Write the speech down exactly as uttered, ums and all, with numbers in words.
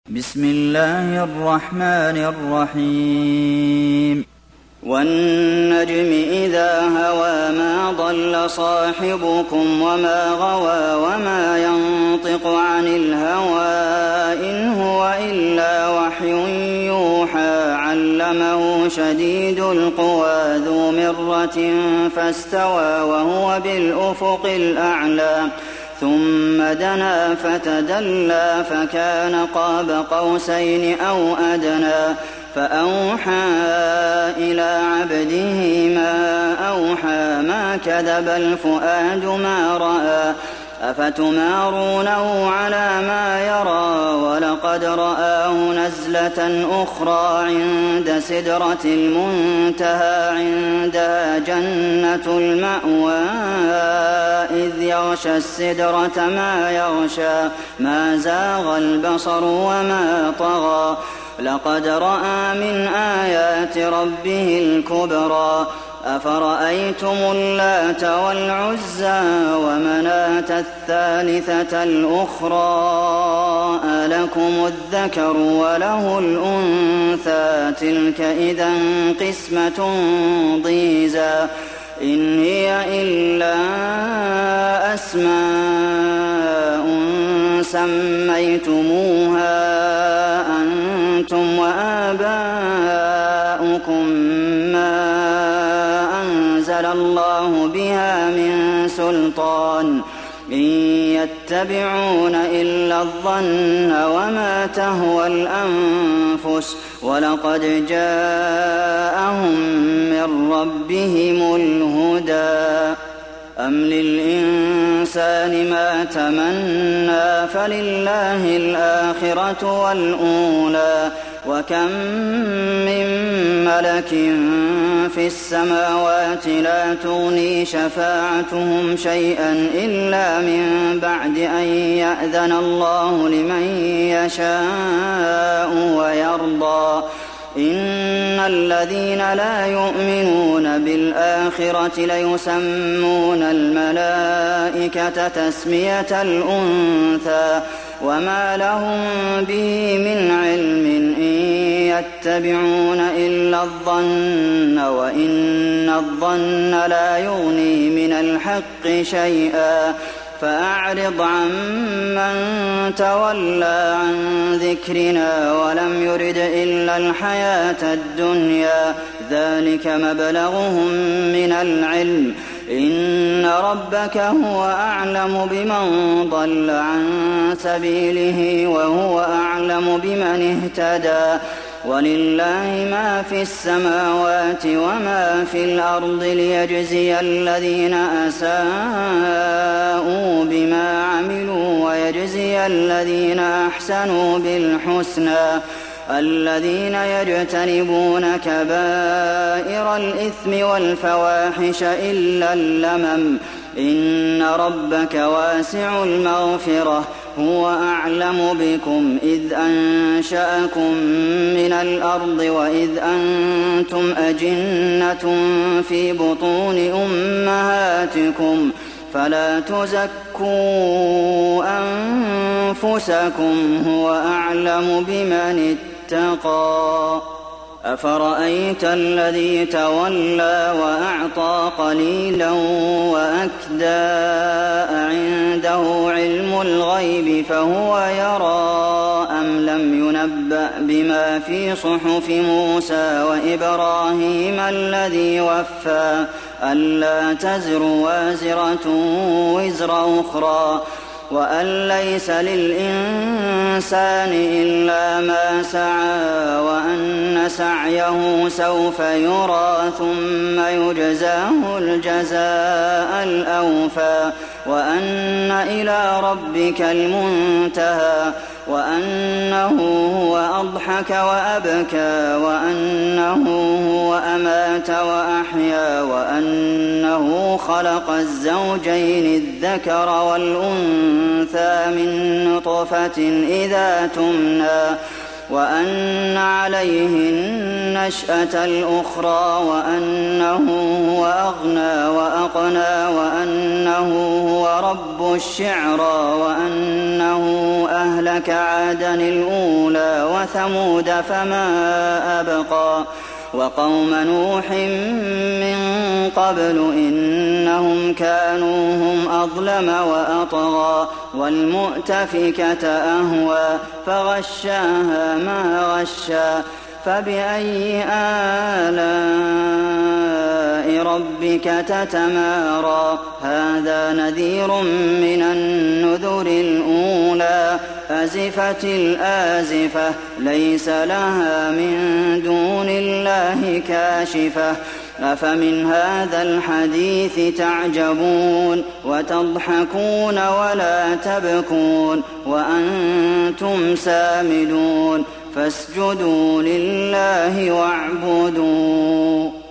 بسم الله الرحمن الرحيم والنجم إذا هوى ما ضل صاحبكم وما غوى وما ينطق عن الهوى إن هو إلا وحي يوحى علمه شديد القوى ذو مرة فاستوى وهو بالأفق الأعلى ثم دنا فتدلى فكان قاب قوسين أو أدنى فأوحى إلى عبده ما أوحى ما كذب الفؤاد ما رأى أفتمارونه على ما يرى ولقد رآه نزلة أخرى عند سدرة المنتهى عندها جنة المأوى إذ يغشى السدرة ما يغشى ما زاغ البصر وما طغى لقد رأى من آيات ربه الكبرى أفرأيتم اللات والعزى ومناة الثالثة الأخرى ألكم الذكر وله الأنثى تلك إذا قسمة ضيزى إن هي إلا أسماء سميتموها أنتم وآباؤكم ما أنزل الله بها من سلطان إن يتبعون إلا الظن وما تهوى الأنفس ولقد جاءهم من ربهم الهدى أم للإنسان ما تمنى فلله الآخرة والأولى وكم من ملك في السماوات لا تغني شفاعتهم شيئا إلا من بعد أن يأذن الله لمن يشاء ويرضى إن الذين لا يؤمنون بالآخرة ليسمون الملائكة تسمية الأنثى وما لهم به من علم إن يتبعون إلا الظن وإن الظن لا يغني من الحق شيئا فأعرض عن من تولى عن ذكرنا ولم يرد إلا الحياة الدنيا ذلك مبلغهم من العلم إن ربك هو أعلم بمن ضل عن سبيله وهو أعلم بمن اهتدى ولله ما في السماوات وما في الأرض ليجزي الذين أساءوا بما عملوا ويجزي الذين أحسنوا بالحسنى الذين يجتنبون كبائر الإثم والفواحش إلا اللمم إن ربك واسع المغفرة هو أعلم بكم إذ أنشأكم من الأرض وإذ أنتم أجنة في بطون أمهاتكم فلا تزكوا أنفسكم هو أعلم بمن اتقى أفرأيت الذي تولى وأعطى قليلا وأكدى عنده علم الغيب فهو يرى أم لم ينبأ بما في صحف موسى وإبراهيم الذي وفى ألا تزر وازرة وزر أخرى وأن ليس للإنسان إلا ما سعى وأن سعيه سوف يرى ثم يجزاه الجزاء الأوفى وأن إلى ربك المنتهى وأنه هو أضحك وأبكى وأنه هو أمات وأحيا وأنه خلق الزوجين الذكر والأنثى من نطفة إذا تمنى وأن عليه النشأة الأخرى وأنه هو أغنى وأقنى وأنه هو رب الشعرى وأنه أهلك عادا الأولى وثمود فما أبقى وقوم نوح من قبل إنهم كانوا هم أظلم وأطغى والمؤتفكة أهوى فغشاها ما غشى فبأي آلاء ربك تتمارى هذا نذير من النذر الأولى أزفت الآزفة ليس لها من دون الله كاشفة أفمن هذا الحديث تعجبون وتضحكون ولا تبكون وأنتم سامدون فاسجدوا لله واعبدوا